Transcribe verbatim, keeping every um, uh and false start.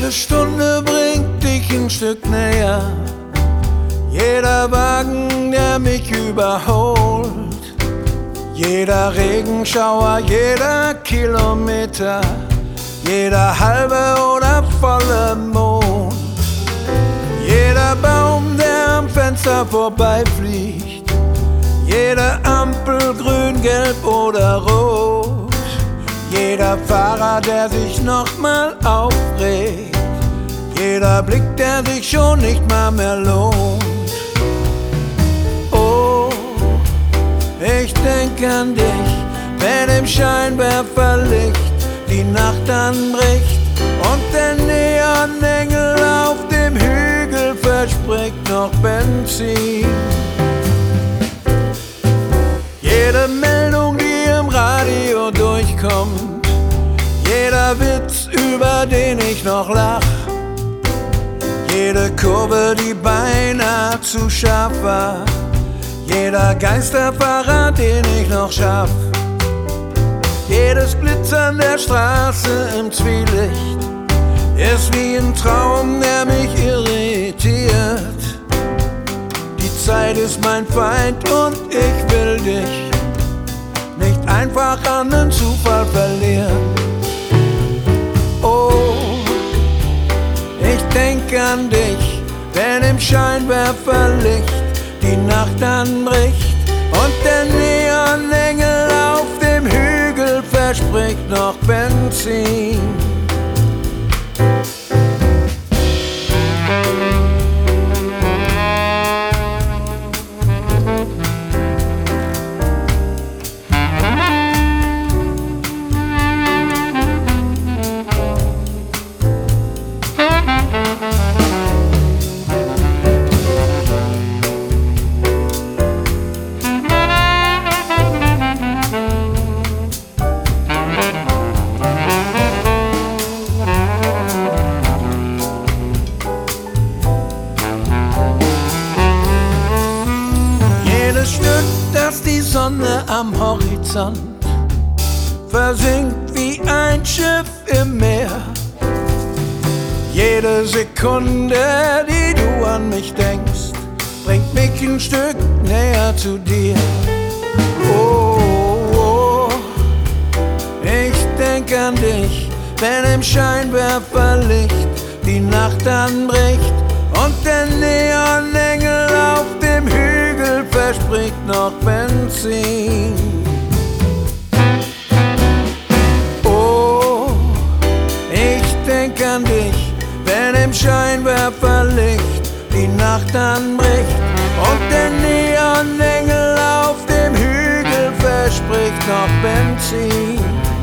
Jede Stunde bringt dich ein Stück näher, jeder Wagen, der mich überholt, jeder Regenschauer, jeder Kilometer, jeder halbe oder volle Mond, jeder Baum, der am Fenster vorbeifliegt, jede Ampel grün, gelb oder rot, jeder Fahrer, der sich nochmal aufregt, jeder Blick, der sich schon nicht mal mehr lohnt. Oh, ich denk an dich, wenn im Scheinwerferlicht die Nacht anbricht und der Neonengel auf dem Hügel verspricht noch Benzin. Jede Meldung, die im Radio durchkommt, jeder Witz, über den ich noch lach, jede Kurve, die beinahe zu scharf war, jeder Geisterfahrer, den ich noch schaff, jedes Glitzern der Straße im Zwielicht ist wie ein Traum, der mich irritiert. Die Zeit ist mein Feind und ich will dich nicht einfach an den Zufall verlieren. Oh, ich denk an dich, wenn im Scheinwerferlicht die Nacht anbricht und der Neonengel auf dem Hügel verspricht noch Benzin. Stück, das die Sonne am Horizont versinkt wie ein Schiff im Meer. Jede Sekunde, die du an mich denkst, bringt mich ein Stück näher zu dir. Oh, oh, ich denk an dich, wenn im Scheinwerferlicht die Nacht anbricht und der Neonengel auf dem Hügel verspricht noch Benzin. Oh, ich denk an dich, wenn im Scheinwerferlicht die Nacht anbricht und der Neonengel auf dem Hügel verspricht noch Benzin.